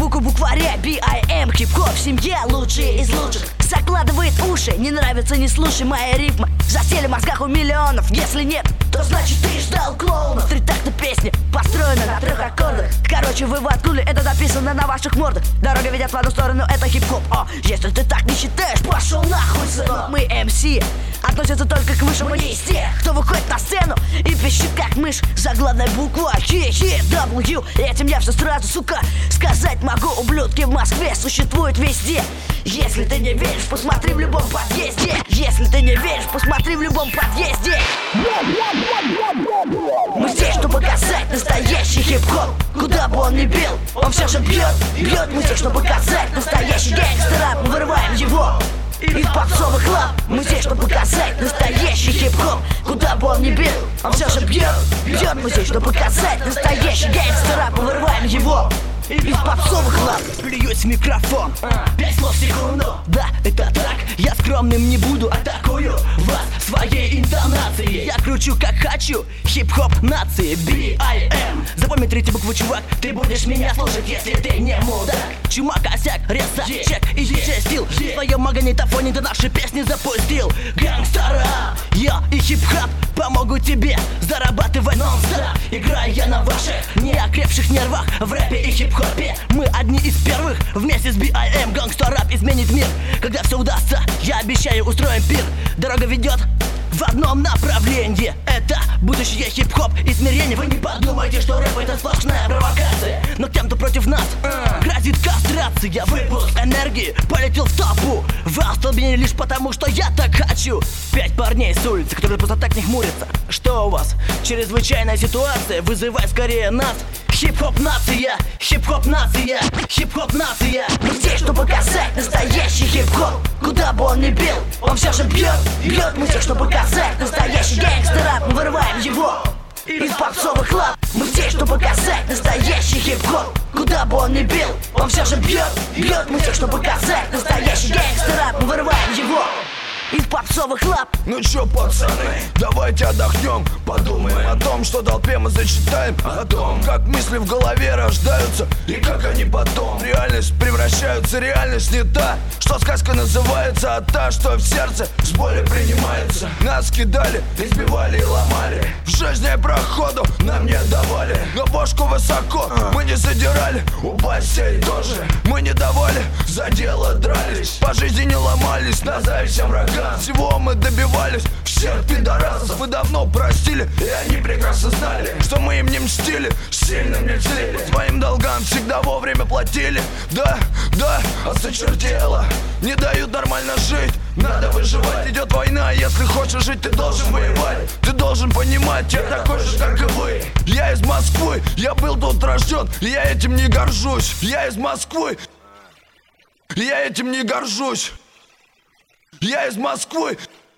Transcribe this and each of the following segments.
букву букваря B.I.M. Хип-хоп в семье лучший из лучших. Закладывает уши, не нравится, не слушай мои рифмы. Засели в мозгах у миллионов. Если нет, то значит ты ждал клоунов. Три такта песни построены на 3 аккордах. Короче, вы воткнули, это написано на ваших мордах. Дорога ведет в одну сторону, это хип-хоп. Если ты так не считаешь, пошел нахуй, сынок. Мы MC, относятся только к высшему, не из тех, кто выходит на сцену и пищит как мышь. Заглавная буква H-E-W. Этим я все сразу, сука, сказать могу. Ублюдки в Москве существуют везде. Если ты не веришь, посмотри в любом подъезде. Если ты не веришь, посмотри в любом подъезде. Мы здесь, чтобы показать настоящий хип-хоп. Куда бы он ни бил, он все же бьет. Мы здесь, чтобы показать настоящий гангстер-рэп. Мы вырываем его из попсовых лап. Мы здесь, чтобы показать настоящий хип-хоп. Куда бы он ни бил, он все же бьет. Мы здесь, чтобы показать настоящий гангстер-рэп. Мы вырываем его из попсовых лап. Плююсь в микрофон, 5 слов в секунду. Да, это так, я скромным не буду. Атакую вас своей интонацией. Я кручу как хочу, хип-хоп нации B.I.M. Запомни 3 букву, чувак, ты будешь меня слушать, если ты не мудак. Чума, косяк, реза, чек и диджей стил. В своем магнитофоне ты наши песни запустил. Гангстера, я и хип-хоп помогут тебе зарабатывать нон-стоп. Играю я на ваших неокрепших нервах в рэпе и хип-хопе. Мы одни из первых вместе с B.I.M. Гангстер-рэп изменит мир. Когда все удастся, я обещаю, устроим пир. Дорога ведет в одном направлении. Это будущее хип-хоп и смирение. Вы не подумайте, что рэп это сплошная провокация. Но тем, кто против нас, грозит кастрация. Выпуск энергии полетел в толпу. Вы остолбенели лишь потому, что я так хочу. 5 парней с улицы, которые просто так не хмурятся. Что у вас? Чрезвычайная ситуация, вызывай скорее нас. Хип-хоп нация, хип-хоп нация, хип-хоп нация. Мы здесь, чтобы показать настоящий хип-хоп. Куда бы он ни бил, он все же бьет. Мы здесь, чтобы показать настоящий гангстер-рэп. Мы вырываем его из попсовых лап. Мы здесь, чтобы показать настоящий хип-хоп. Куда бы он ни бил, он все же бьет. Мы здесь, чтобы показать настоящий гангстер-рэп. Мы вырываем его из попсовых лап. Ну чё, пацаны, давайте отдохнем. Подумаем о том, что толпе мы зачитаем. О том, как мысли в голове рождаются и как они потом в реальность превращаются. Реальность не та, что сказка называется, а та, что в сердце с болью принимается. Нас кидали, избивали и ломали. В жизни проходу нам не давали. Но бошку высоко мы не задирали. Упасть сей тоже мы не давали. За дело дрались, по жизни не ломались. На зависть врагам всего мы добивались. Всех пидорасов мы давно простили, и они прекрасно знали, что мы им не мстили, сильно не мстили. Своим долгам всегда вовремя платили. Да, осточертело, не дают нормально жить. Надо выживать, идет война, если хочешь жить, ты должен воевать. Ты должен понимать, я такой же, как и вы. Я из Москвы, я был тут рожден, и я этим не горжусь. Я из Москвы, я этим не горжусь. Я из Москвы,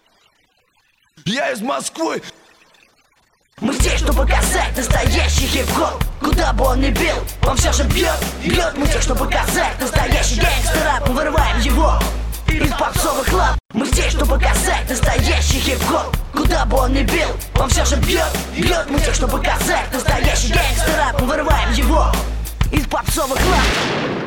я из Москвы. Мы здесь, чтобы показать настоящий хип-хоп. Куда бы он ни бил, он все же бьет. Мы здесь, чтобы показать настоящий гангстер-рэп. Мы вырываем его из попсовых лап. Мы здесь, чтобы показать настоящий хип-хоп. Куда бы он ни бил, он все же бьет. Мы здесь, чтобы показать настоящий гангстер-рэп. Мы вырываем его из попсовых лап.